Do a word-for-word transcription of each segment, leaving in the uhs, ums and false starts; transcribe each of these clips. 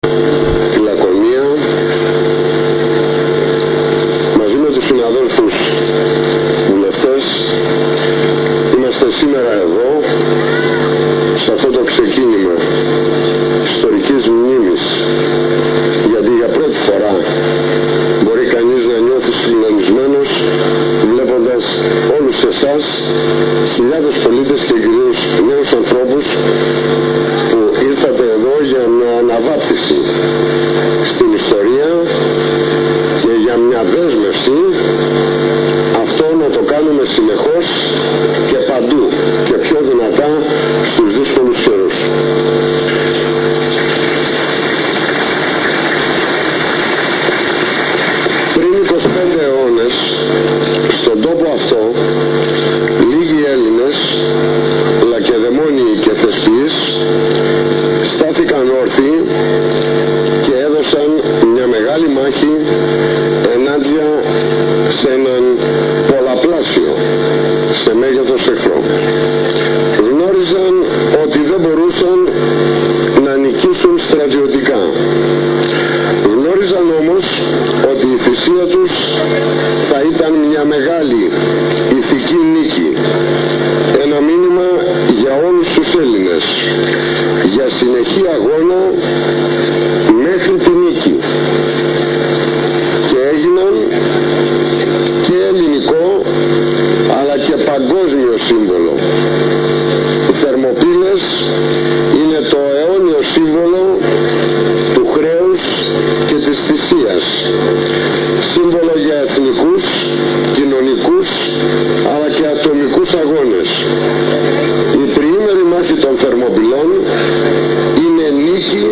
τη Λακωνία. Μαζί με τους συναδέλφους βουλευτές είμαστε σήμερα εδώ σε αυτό το ξεκίνημα ιστορικής μνήμης, γιατί για πρώτη φορά μπορεί κανείς να νιώθει συγκλονισμένος βλέποντας όλους εσάς, χιλιάδες πολίτες και κυρίως νέους ανθρώπους που ήρθατε εδώ για μια αναβάπτιση στην ιστορία και για μια δέσμευση αυτό να το κάνουμε συνεχώς και παντού και πιο δυνατά στους δύσκολους καιρούς. Πριν είκοσι πέντε αιώνες στον τόπο αυτό λίγοι Έλληνες, λακεδαιμόνιοι και θεσποιείς, στάθηκαν όρθιοι και έδωσαν μια μεγάλη μάχη ενάντια σε έναν πολλαπλάσιο σε μέγεθος εχθρό. Γνώριζαν ότι δεν μπορούσαν να νικήσουν στρατιωτικά. Γνώριζαν όμως ότι η θυσία τους θα ήταν μια μεγάλη ηθική νίκη. Ένα μήνυμα για όλους τους Έλληνες, για συνεχή αγώνα μέχρι τη νίκη. Και έγιναν και ελληνικό αλλά και παγκόσμιο σύμβολο. Οι Θερμοπύλες είναι το αιώνιο σύμβολο του χρέους και της θυσίας. Σύμβολο για εθνικούς, κοινωνικούς αλλά και ατομικούς αγώνες. Η τριήμερη μάχη των Θερμοπυλών είναι νίκη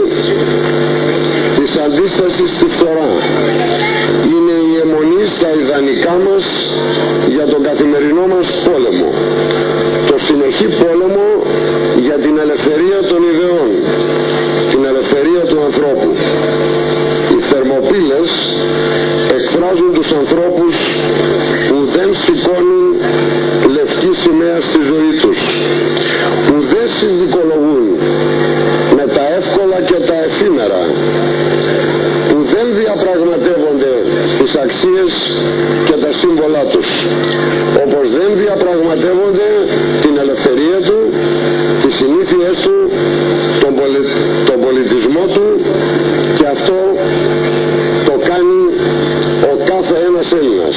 της αντίστασης στη φθορά. Είναι η αιμονή στα ιδανικά μας για τον καθημερινό μας πόλεμο. Το συνεχή πόλεμο για την ελευθερία των ιδεών, την ελευθερία του ανθρώπου. Οι Θερμοπύλες εκφράζουν τους ανθρώπους που δεν σηκώνουν λευκή σημαία στη ζωή τους, που δεν συνδικολογούν με τα εύκολα και τα εφήμερα, που δεν διαπραγματεύονται τις αξίες και τα σύμβολά τους, όπως δεν διαπραγματεύονται την ελευθερία του, τις συνήθειές του, τον, πολι... τον πολιτισμό του, και αυτό το κάνει ο κάθε ένας Έλληνας.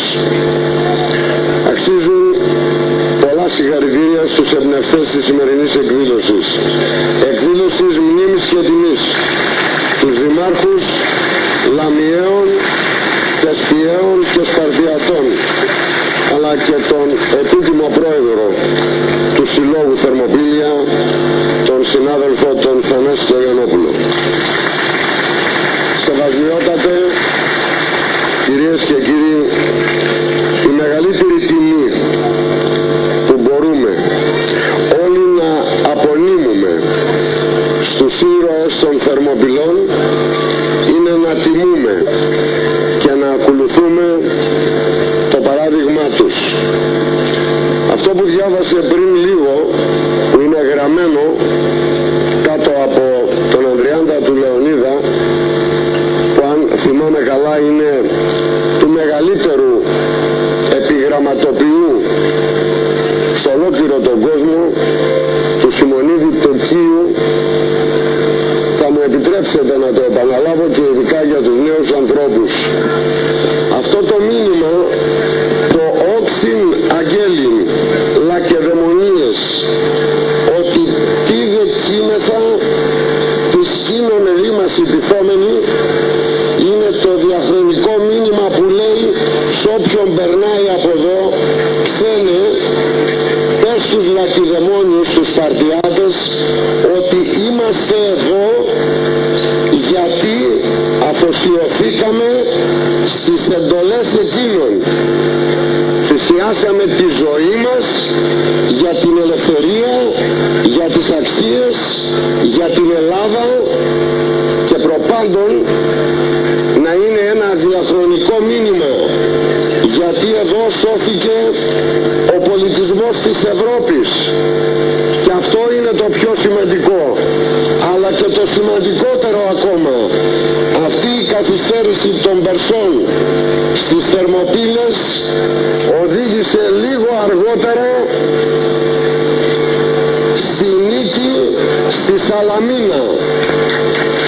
Αξίζουν πολλά συγχαρητήρια στους εμπνευστές της σημερινής εκδήλωσης. Εκδήλωσης μνήμης και τιμής. Τους δημάρχους Λαμιαίων, Θεσπιαίων και Σπαρτιατών, αλλά και τον επίτιμο πρόεδρο του Συλλόγου Θερμοπύλια, τον συνάδελφο τον Θανάση Τωριανόπουλο. Σεβασμιότατε, κυρίες και κύριοι, η μεγαλύτερη τιμή που μπορούμε όλοι να απονείμουμε στους ήρωες των Θερμοπυλών είναι να τιμούμε και να ακολουθούμε το παράδειγμά τους. Αυτό που διάβασε πριν λίγο, που είναι γραμμένο κάτω από τον Ανδριάντα του Λεωνίδα, που αν θυμάμαι καλά είναι του μεγαλύτερου επιγραμματοποιού σε ολόκληρο τον κόσμο, του Σιμωνίδη Τοκίου, θα μου επιτρέψετε να το επαναλάβω και ειδικά για τους νέους ανθρώπους. Αυτό το μήνυμα, το όξιν αγγέλιν λακεδαιμονίες, ότι τι δεκίμεθα της σύνον ρήμας υπηθόμενη, είναι το διαχρονικό μήνυμα που λέει σ' όποιον περνάει από εδώ, ξένε, πες στους λακεδαιμόνιους, στους Σπαρτιάτες, ότι είμαστε εδώ γιατί αφοσιωθήκαμε στις εντολές εκείνων. Θυσιάσαμε τη ζωή μας για την ελευθερία, για τις αξίες, για την Ελλάδα, και προπάντων να είναι ένα διαχρονικό μήνυμα, γιατί εδώ σώθηκε ο πολιτισμός της Ευρώπης, και αυτό είναι το πιο σημαντικό. Αλλά και το σημαντικότερο ακόμα, Αυτή η καθυστέρηση των Περσών στις Θερμοπύλες οδήγησε λίγο αργότερα στη νίκη στη Σαλαμίνα.